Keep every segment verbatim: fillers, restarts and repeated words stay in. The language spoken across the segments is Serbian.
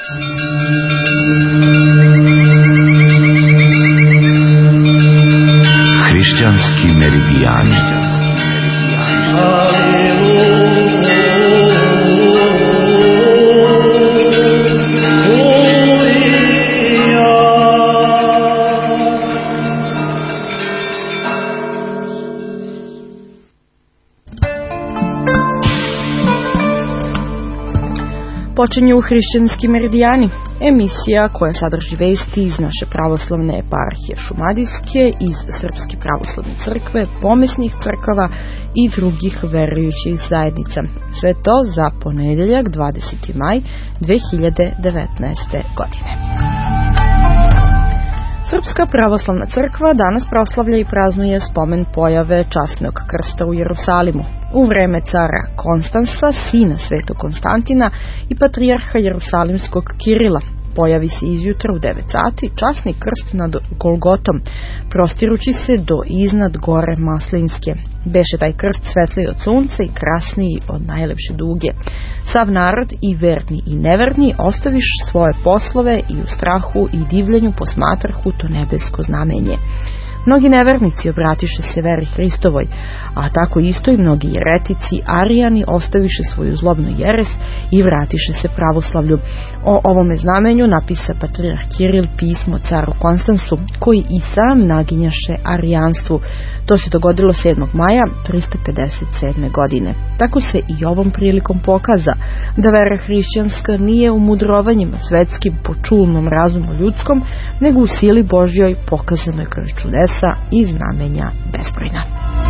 Hrišćanski meridijani. Počinju Hrišćanski meridijani, emisija koja sadrži vesti iz naše pravoslavne eparhije Šumadijske, iz Srpske pravoslavne crkve, pomesnih crkava i drugih verujućih zajednica. Sve to za ponedeljak dvadeseti maj dve hiljade devetnaeste. godine. Srpska pravoslavna crkva danas proslavlja i praznuje spomen pojave časnog krsta u Jerusalimu. U vreme cara Konstansa, sina svetog Konstantina i patrijarha Jerusalimskog Kirila, pojavi se izjutra u devet sati časni krst nad Golgotom, prostirući se do iznad gore Maslinske. Beše taj krst svetliji od sunca i krasniji od najlepše duge. Sav narod, i verni i neverni, ostaviš svoje poslove i u strahu i divljenju posmatrahu to nebesko znamenje. Mnogi nevernici obratiše se veri Hristovoj, a tako isto i mnogi jeretici, arijani, ostaviše svoju zlobnu jeres i vratiše se pravoslavlju. O ovome znamenju napisa patrijarh Kiril pismo caru Konstansu, koji i sam naginjaše arijanstvu. To se dogodilo sedmog maja trista pedeset sedme. godine. Tako se i ovom prilikom pokaza da vera hrišćanska nije u mudrovanjima svetskim po čulnom razumu ljudskom, nego u sili Božjoj pokazanoj kroz čudesa i znamenja bezbrojna.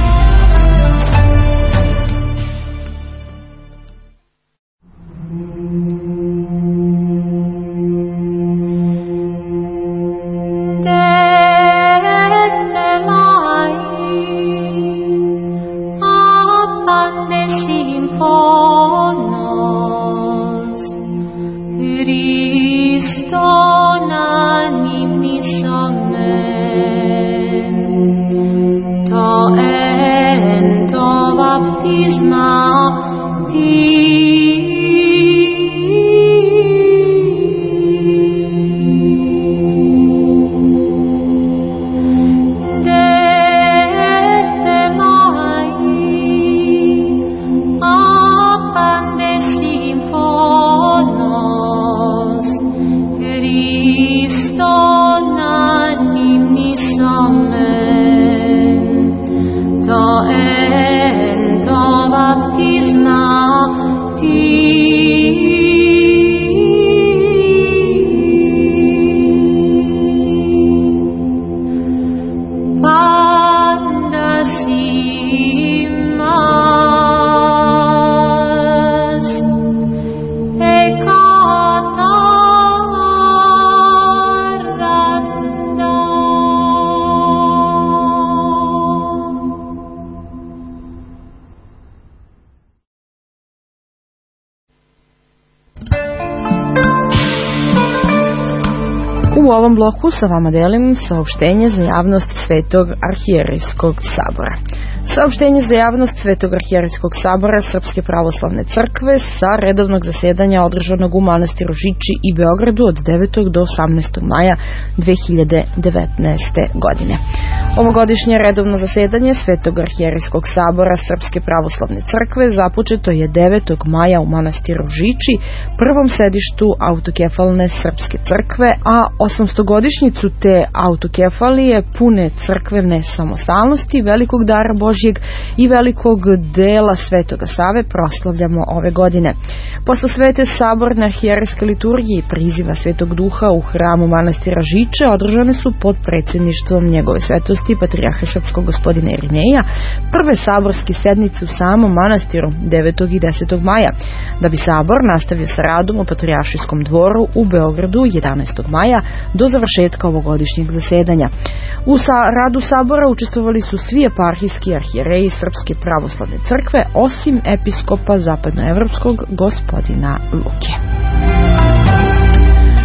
U ovom bloku sa vama delim saopštenje za javnost Svetog arhijerejskog sabora. Saopštenje za javnost Svetog arhijerejskog sabora Srpske pravoslavne crkve sa redovnog zasedanja održanog u manastiru Žiči i Beogradu od devetog do osamnaestog maja dve hiljade devetnaeste. godine. Ovogodišnje redovno zasedanje Svetog arhijerejskog sabora Srpske pravoslavne crkve započeto je devetog maja u manastiru Žiči, prvom sedištu autokefalne Srpske crkve, a osamstogodišnjicu te autokefalije pune crkvene samostalnosti, velikog dara Božjeg i velikog dela Svetoga Save proslavljamo ove godine. Posle svete saborne arhijerejske liturgije i priziva Svetog Duha u hramu manastira Žiče održane su pod predsjedništvom njegove svetosti patrijarha srpskog gospodina Irineja prve saborske sednice u samom manastiru devetog i desetog maja, da bi sabor nastavio sa radom u patrijaršijskom dvoru u Beogradu jedanaestog maja do završetka ovogodišnjeg zasedanja. U sa radu sabora učestvovali su svi eparhijski arhijereji Srpske pravoslavne crkve, osim episkopa zapadnoevropskog gospodina Luke.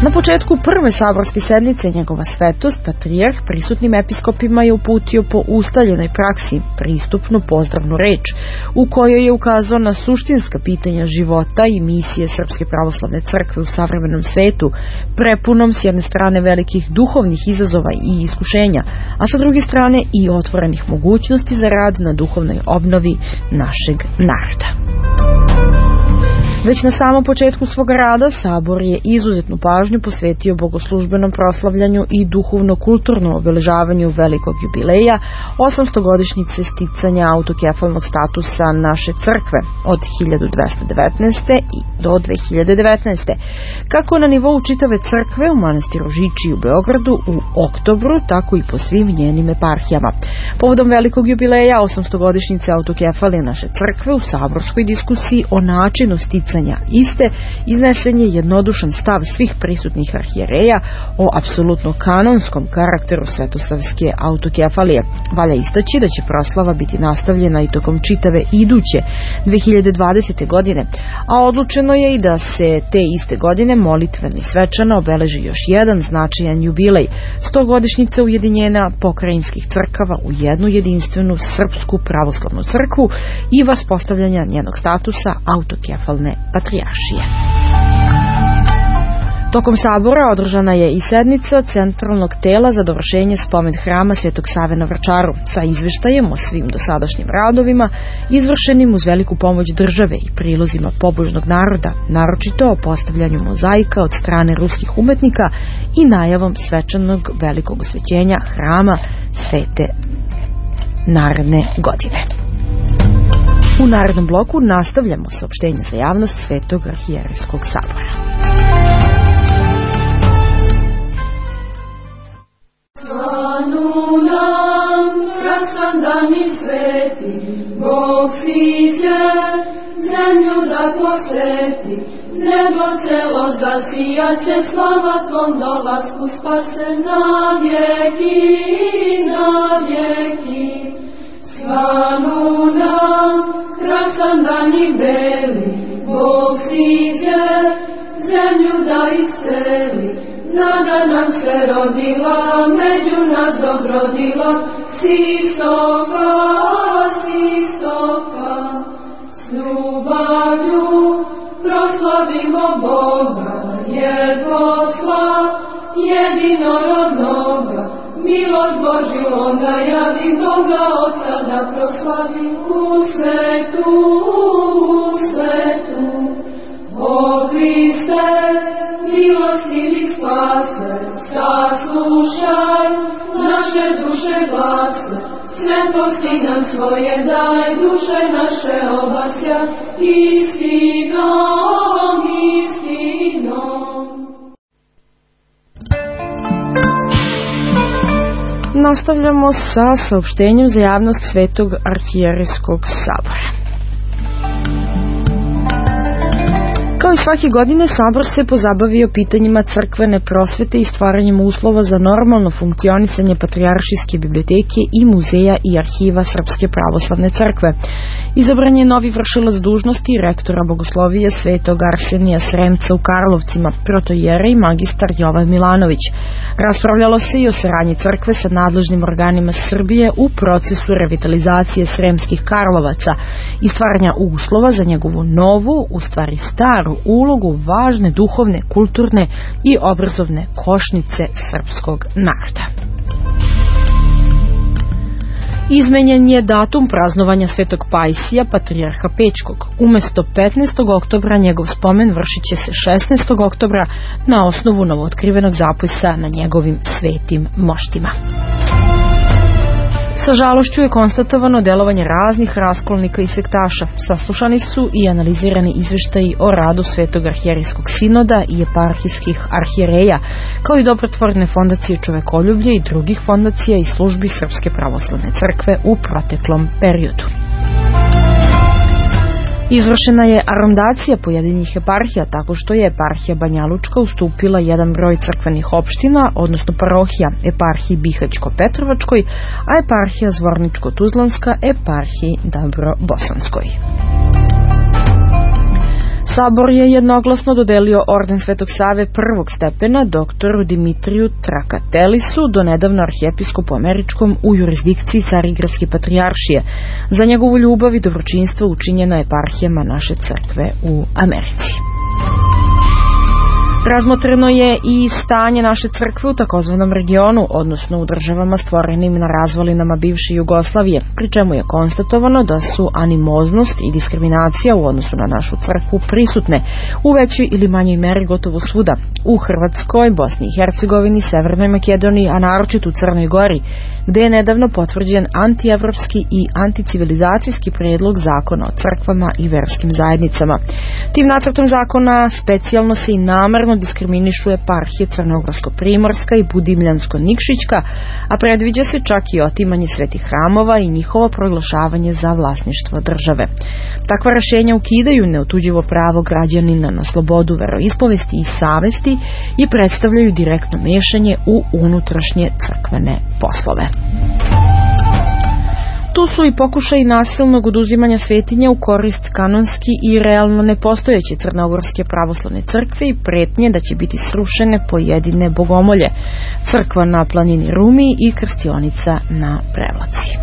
Na početku prve saborske sednice njegova svetost, patrijarh, prisutnim episkopima je uputio po ustaljenoj praksi pristupnu pozdravnu reč, u kojoj je ukazao na suštinska pitanja života i misije Srpske pravoslavne crkve u savremenom svetu, prepunom s jedne strane velikih duhovnih izazova i iskušenja, a sa druge strane i otvorenih mogućnosti za rad na duhovnoj obnovi našeg naroda. Već na samom početku svoga rada Sabor je izuzetnu pažnju posvetio bogoslužbenom proslavljanju i duhovno-kulturnom obeležavanju velikog jubileja osamstogodišnjice sticanja autokefalnog statusa naše crkve od hiljadu dvesta devetnaeste. do dve hiljade devetnaeste. Kako na nivou čitave crkve u manastiru Žiči u Beogradu u oktobru, tako i po svim njenim eparhijama. Povodom velikog jubileja osamstogodišnjice autokefalije naše crkve u saborskoj diskusiji o načinu sticanja iste iznesen je jednodušan stav svih prisutnih arhijereja o apsolutno kanonskom karakteru svetosavske autokefalije. Valja istaći da će proslava biti nastavljena i tokom čitave iduće dve hiljade dvadesete. godine, a odlučeno je i da se te iste godine molitveno i svečano obeleži još jedan značajan jubilej, stogodišnjica ujedinjenja pokrajinskih crkava u jednu jedinstvenu Srpsku pravoslavnu crkvu i vaspostavljanja njenog statusa autokefalne patrijaršije. Tokom sabora održana je i sednica centralnog tela za dovršenje spomen hrama Svetog Save na Vračaru sa izveštajem o svim dosadašnjim radovima izvršenim uz veliku pomoć države i prilozima pobožnog naroda, naročito o postavljanju mozaika od strane ruskih umetnika i najavom svečanog velikog osvećenja hrama Svete naredne godine. U narednom bloku nastavljamo saopštenje za javnost Svetog arhijerejskog sabora. Svanu nam, krasan dan i sveti, Bog siđe, zemlju da posveti, nebo celo zasijaće, slava tvom dolasku spase na vjeki, na vjeki. Svanu nam, krasan dan i beli, Bog siđe, zemlju da isceli, nada nam se rodila, među nas dobrodila, s istoka, s istoka. S ljubavlju proslavimo Boga, jer posla jedinorodnoga, milost Božju onda javi, Boga Otca da proslavi u svetu, u svetu. O Hriste, milostivi spase, saslušaj naše duše glase, svetosti nam svoje daj, duše naše obasja, istinom, istinom. Nastavljamo sa saopštenjem za javnost Svetog arhijerejskog sabora. Kao i svake godine, Sabor se pozabavio pitanjima crkvene prosvete i stvaranjem uslova za normalno funkcionisanje Patrijaršijske biblioteke i muzeja i arhiva Srpske pravoslavne crkve. Izabran je novi vršilac dužnosti rektora bogoslovije Svetog Arsenija Sremca u Karlovcima, protojerej magistar Jovan Milanović. Raspravljalo se i o saradnji crkve sa nadležnim organima Srbije u procesu revitalizacije Sremskih Karlovaca i stvaranja uslova za njegovu novu, u stvari staru, ulogu važne duhovne, kulturne i obrazovne košnice srpskog naroda. Izmenjen je datum praznovanja Svetog Pajsija, patrijarha Pećkog. Umesto petnaestog oktobra njegov spomen vršit će se šesnaestog oktobra na osnovu novootkrivenog zapisa na njegovim svetim moštima. Sa žalošću je konstatovano delovanje raznih raskolnika i sektaša. Saslušani su i analizirani izveštaji o radu Svetog arhijerejskog sinoda i eparhijskih arhijereja, kao i dobrotvorne fondacije Čovekoljublje i drugih fondacija i službi Srpske pravoslavne crkve u proteklom periodu. Izvršena je arondacija pojedinih eparhija tako što je eparhija Banjalučka ustupila jedan broj crkvenih opština, odnosno parohija eparhiji Bihać-Petrovačkoj, a eparhija Zvorničko-Tuzlanska eparhiji Dabrobosanskoj. Sabor je jednoglasno dodelio orden Svetog Save prvog stepena doktoru Dimitriju Trakatelisu, donedavno arhijepiskopu američkom u jurisdikciji Carigradske patrijaršije, za njegovu ljubav i dobročinstvo učinjeno eparhijama naše crkve u Americi. Razmotreno je i stanje naše crkve u takozvanom regionu, odnosno u državama stvorenim na razvalinama bivše Jugoslavije, pri čemu je konstatovano da su animoznost i diskriminacija u odnosu na našu crkvu prisutne u većoj ili manjoj meri gotovo svuda, u Hrvatskoj, Bosni i Hercegovini, Severnoj Makedoniji, a naročito u Crnoj Gori, gde je nedavno potvrđen antievropski i anticivilizacijski predlog zakona o crkvama i verskim zajednicama. Tim nacrtom zakona specijalno se i namerno diskriminišu eparhije Crnogorsko-Primorska i Budimljansko-Nikšićka, a predviđa se čak i otimanje svetih hramova i njihovo proglašavanje za vlasništvo države. Takva rešenja ukidaju neotuđivo pravo građanina na slobodu veroispovesti i savesti i predstavljaju direktno mešanje u unutrašnje crkvene poslove. Tu su i pokušaj nasilnog oduzimanja svetinja u korist kanonski i realno nepostojeće Crnogorske pravoslavne crkve i pretnje da će biti srušene pojedine bogomolje, crkva na planini Rumi i krstionica na Prevlaci.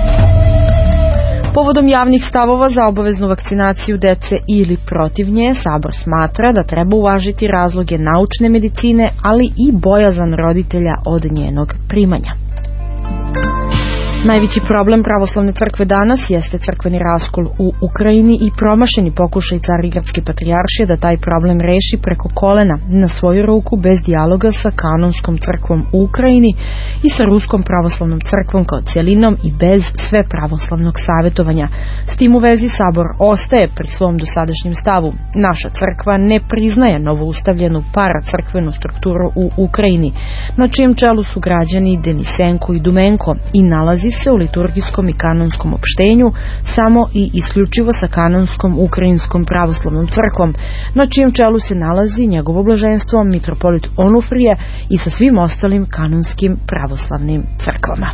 Povodom javnih stavova za obaveznu vakcinaciju dece ili protiv nje, Sabor smatra da treba uvažiti razloge naučne medicine, ali i bojazan roditelja od njenog primanja. Najveći problem pravoslavne crkve danas jeste crkveni raskol u Ukrajini i promašeni pokušaj Carigradske patrijaršije da taj problem reši preko kolena, na svoju ruku, bez dijaloga sa kanonskom crkvom u Ukrajini i sa Ruskom pravoslavnom crkvom kao cjelinom i bez sve pravoslavnog savjetovanja. S tim u vezi Sabor ostaje pri svom dosadašnjem stavu. Naša crkva ne priznaje novoustavljenu paracrkvenu strukturu u Ukrajini, na čijem čelu su građani Denisenko i Dumenko, i nalazi se u liturgijskom i kanonskom opštenju samo i isključivo sa kanonskom ukrajinskom pravoslavnom crkvom, na čijem čelu se nalazi njegovo blaženstvo mitropolit Onufrije i sa svim ostalim kanonskim pravoslavnim crkvama.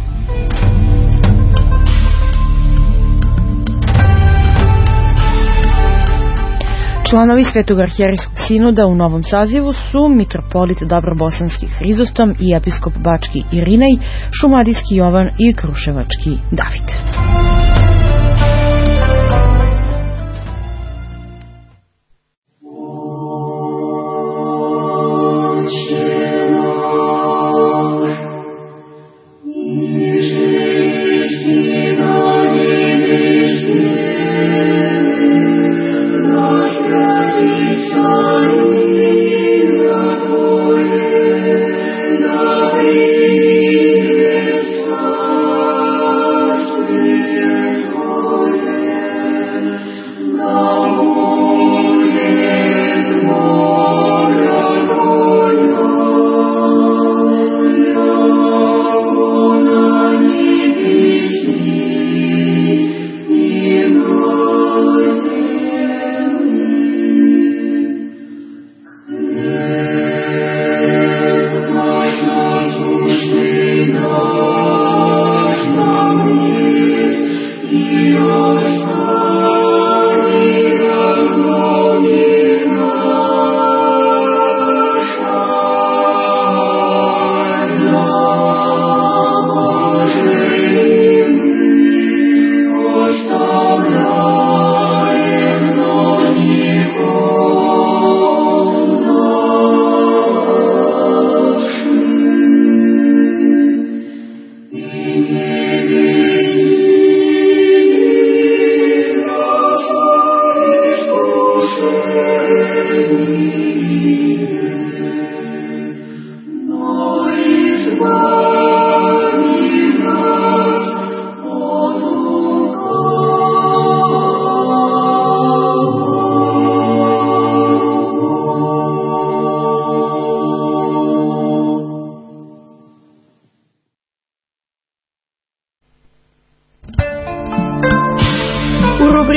Članovi Svetog arhijerejskog sinoda u novom sazivu su mitropolit Dobrobosanski Hrizostom i episkop Bački Irinej, Šumadijski Jovan i Kruševački David.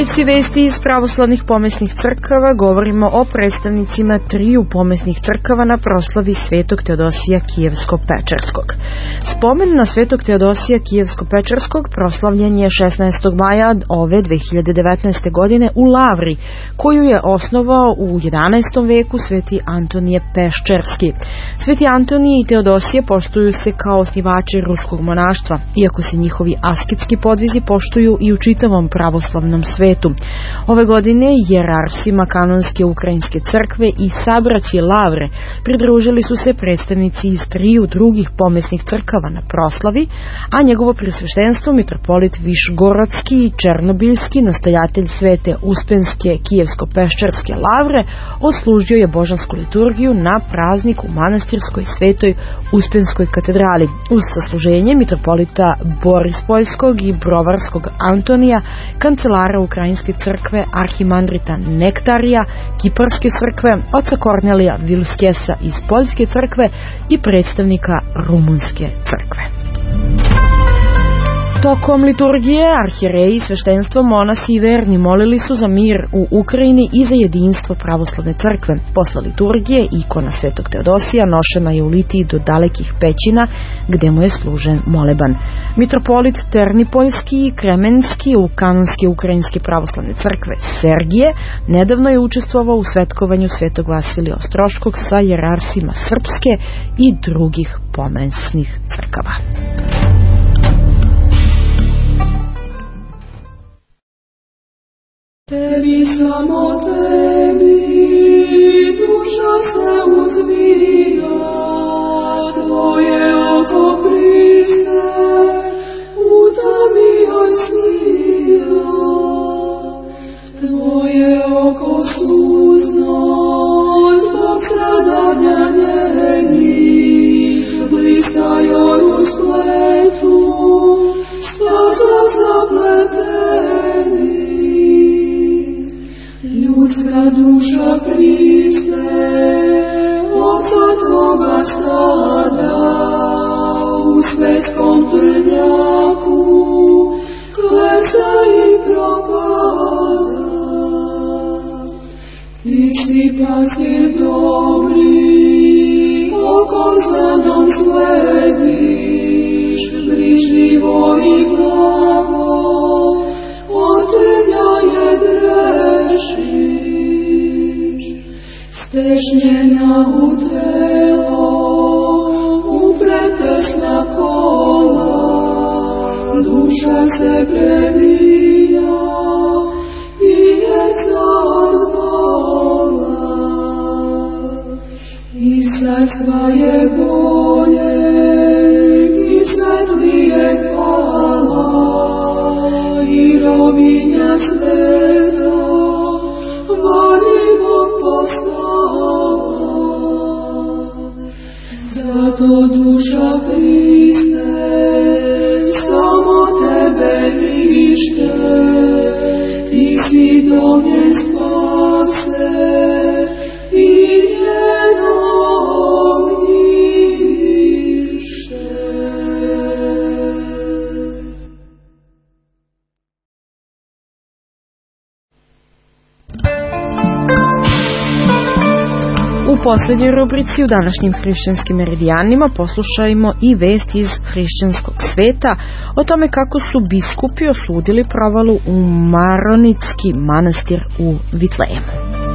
rubrici Vesti iz pravoslavnih pomesnih crkava govorimo o predstavnicima triju pomesnih crkava na proslavi Svetog Teodosija Kijevsko-Pečerskog. Spomen na Svetog Teodosija Kijevsko-Pečerskog proslavljen je šesnaestog maja ove dve hiljade devetnaeste. godine u Lavri, koju je osnovao u jedanaestom veku sveti Antonije Peščerski. Sveti Antonije i Teodosije poštuju se kao osnivači ruskog monaštva, iako se njihovi asketski podvizi poštuju i u čitavom pravoslavnom svetu. Ove godine jerarsima kanonske ukrajinske crkve i sabraći Lavre pridružili su se predstavnici iz triju drugih pomesnih crkava na proslavi, a njegovo presveštenstvo mitropolit Višgorodski i Černobiljski, nastojatelj Svete Uspenske Kijevsko-Peščerske Lavre, odslužio je božansku liturgiju na praznik u manastirskoj Svetoj Uspenskoj katedrali uz sasluženje mitropolita Borispoljskog i Brovarskog Antonija, kancelara Ukrajinske crkve arhimandrita Nektarija, Kiparske crkve, oca Kornelija Vilskesa iz Poljske crkve i predstavnika Rumunske crkve. Tokom liturgije arhijereji i sveštenstvo, monasi i verni molili su za mir u Ukrajini i za jedinstvo pravoslavne crkve. Posle liturgije ikona Svetog Teodosija nošena je u litiji do dalekih pećina gde mu je služen moleban. Mitropolit Ternipoljski i Kremenski u kanonske ukrajinske pravoslavne crkve Sergije nedavno je učestvovao u svetkovanju Svetog Vasilija Ostroškog sa jerarsima srpske i drugih pomesnih crkava. Tebi, samo tebi, duša se uzvija, tvoje oko Hriste, u tami joj snija. Tvoje oko suzno, zbog stradanja njenih, blista joj u spletu, staza zapleteni. Ljudska duša Hriste, Otca Tvoga stada, u svetskom trnjaku, kleca i propada. Ti si pastir dobri, oko za nam slediš, brižljivo i blago, od trnja je drešiš, stešnjena u telo, upretesna kola, duša se prebija i jeca od bola. I sredstva je bolje, i svetlije kala, i rovinja sveta, varimo postala. Zato duša Hriste, samo tebe lište, ti si do nje spase i njeno ognjište. U posljednjoj rubrici u današnjim hrišćanskim meridijanima poslušajmo i vest iz hrišćanskog sveta o tome kako su biskupi osudili provalu u Maronitski manastir u Vitlejemu.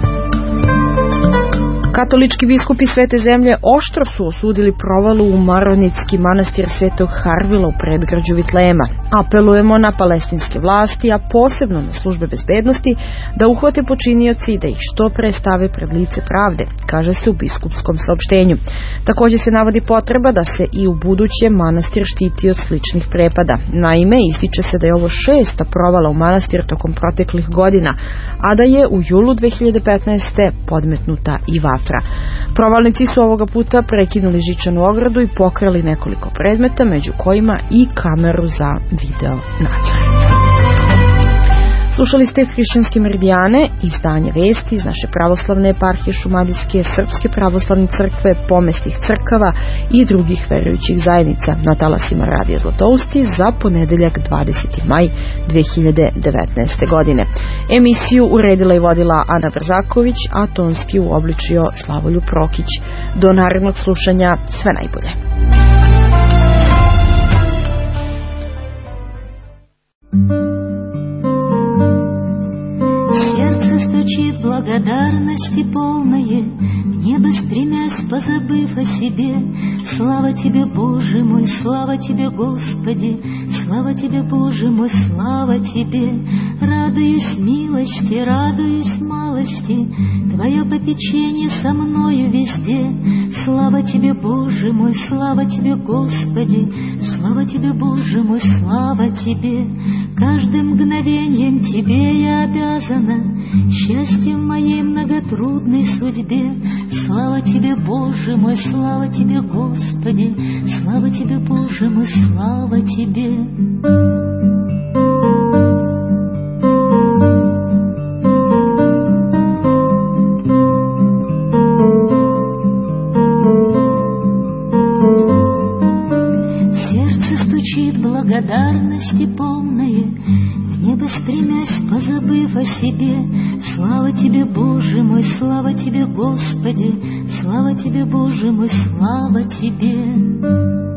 Katolički biskupi Svete zemlje oštro su osudili provalu u Maronitski manastir Svetog Harvila u predgrađu Vitlejema. Apelujemo na palestinske vlasti, a posebno na službe bezbednosti, da uhvate počinioci i da ih što pre stave pred lice pravde, kaže se u biskupskom saopštenju. Također se navodi potreba da se i u buduće manastir štiti od sličnih prepada. Naime, ističe se da je ovo šesta provala u manastir tokom proteklih godina, a da je u julu dve hiljade petnaeste. podmetnuta i vatra. Provalnici su ovoga puta prekinuli žičanu ogradu i pokrali nekoliko predmeta, među kojima i kameru za video nadzor. Slušali ste Hrišćanske meridijane, izdanje vesti iz naše pravoslavne eparhije Šumadijske, Srpske pravoslavne crkve, pomestih crkava i drugih verujućih zajednica na talasima Radija Zlatousti za ponedeljak dvadeseti maj dve hiljade devetnaeste. godine. Emisiju uredila i vodila Ana Brzaković, a tonski uobličio Slavoljub Prokić. Do narednog slušanja, sve najbolje. Сердце стучит благодарности полное, в небо стремясь, позабыв о себе. Слава Тебе, Боже мой, слава Тебе, Господи, слава Тебе, Боже мой, слава Тебе. Радуюсь милости, радуюсь малости, Твое попечение со мною везде. Слава Тебе, Боже мой, слава Тебе, Господи, слава Тебе, Боже мой, слава Тебе. Каждым мгновеньем Тебе я обязана, счастьем моей многотрудной судьбе. Слава Тебе, Боже мой, слава Тебе, Господи, слава Тебе, Боже мой, слава Тебе. Сердце стучит благодарности полное, в небо стремясь, позабыв о себе. Слава Тебе, Боже мой, слава Тебе, Господи, слава Тебе, Боже мой, слава Тебе.